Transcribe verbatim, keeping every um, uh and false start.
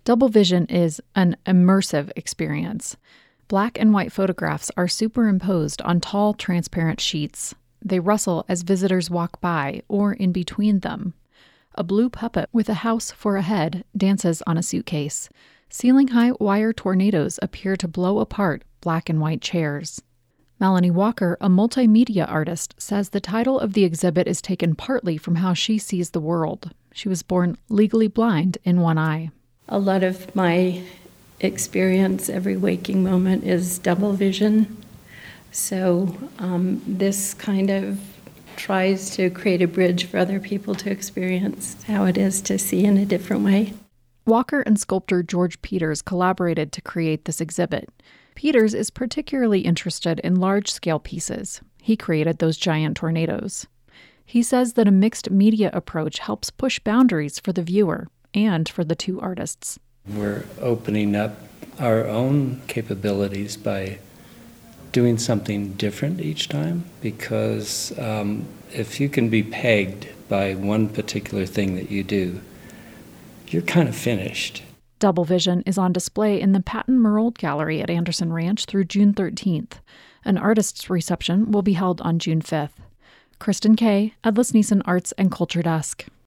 Double vision is an immersive experience. Black and white photographs are superimposed on tall, transparent sheets. They rustle as visitors walk by or in between them. A blue puppet with a house for a head dances on a suitcase. Ceiling-high wire tornadoes appear to blow apart black and white chairs. Melanie Walker, a multimedia artist, says the title of the exhibit is taken partly from how she sees the world. She was born legally blind in one eye. A lot of my experience every waking moment is double vision. So um, this kind of tries to create a bridge for other people to experience how it is to see in a different way. Walker and sculptor George Peters collaborated to create this exhibit. Peters is particularly interested in large-scale pieces. He created those giant tornadoes. He says that a mixed media approach helps push boundaries for the viewer and for the two artists. We're opening up our own capabilities by doing something different each time, because um, if you can be pegged by one particular thing that you do, you're kind of finished. Double Vision is on display in the Patton Meroldt Gallery at Anderson Ranch through June thirteenth. An artist's reception will be held on June fifth. Kristen Kay, Edlis Neeson Arts and Culture Desk.